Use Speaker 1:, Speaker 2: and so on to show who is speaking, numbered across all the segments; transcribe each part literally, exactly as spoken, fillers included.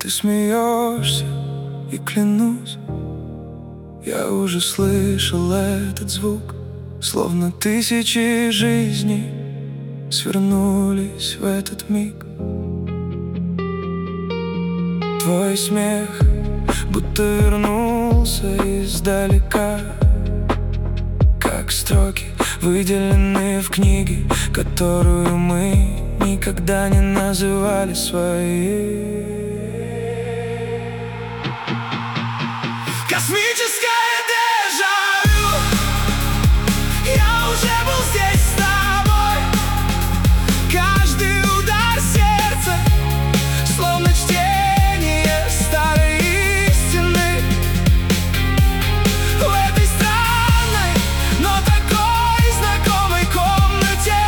Speaker 1: Ты смеешься, и клянусь, я уже слышал этот звук, словно тысячи жизней свернулись в этот миг. Твой смех будто вернулся издалека, как строки, выделенные в книге, которую мы никогда не называли своей. Космическое дежавю. Я уже был здесь с тобой. Каждый удар сердца, словно чтение старой истины. В этой странной, но такой знакомой комнате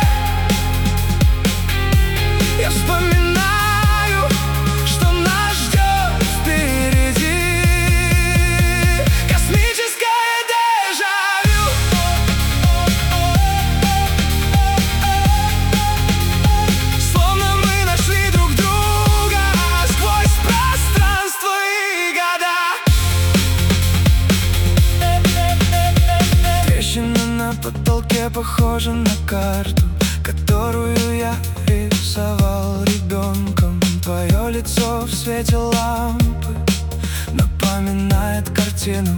Speaker 1: я вспоминаю, что нас ждет впереди. Космическое дежавю. Словно мы нашли друг друга сквозь пространство и года. Трещина на потолке похожа на карту, которую я рисовал ребенком. Твое лицо в свете лампы напоминает картину,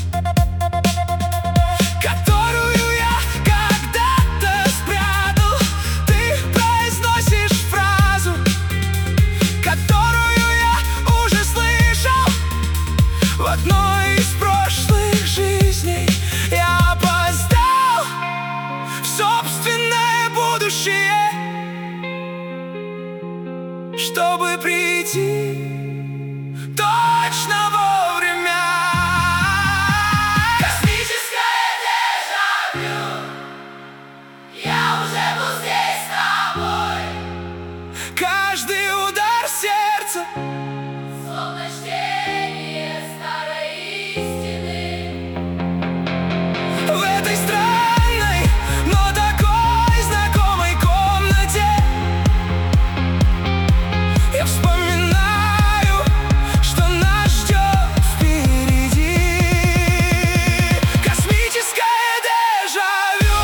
Speaker 1: которую я когда-то спрятал. Ты произносишь фразу, которую я уже слышал в одной из прошлых жизней. Я опоздал в собственное будущее, чтобы прийти точно вовремя. Космическое дежавю. Я уже был здесь с тобой. Каждый удар сердца, словно чтение старой истины. В этой странной, но такой знакомой комнате я вспоминаю, что нас ждет впереди. Космическое дежавю.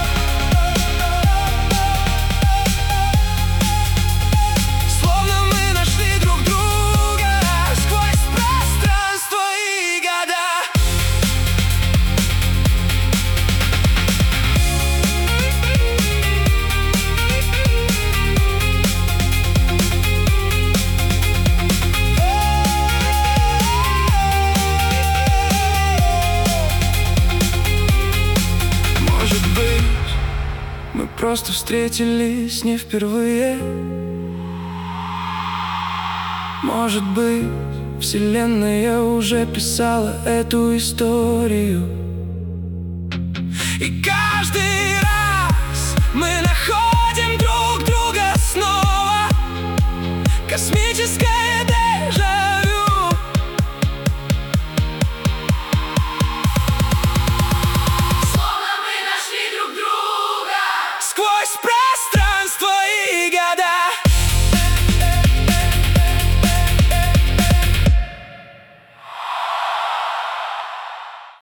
Speaker 1: Словно мы нашли друг друга сквозь пространство и года. Может быть, мы просто встретились не впервые. Может быть, Вселенная уже писала эту историю, и каждый раз мы находим друг друга снова. Космическая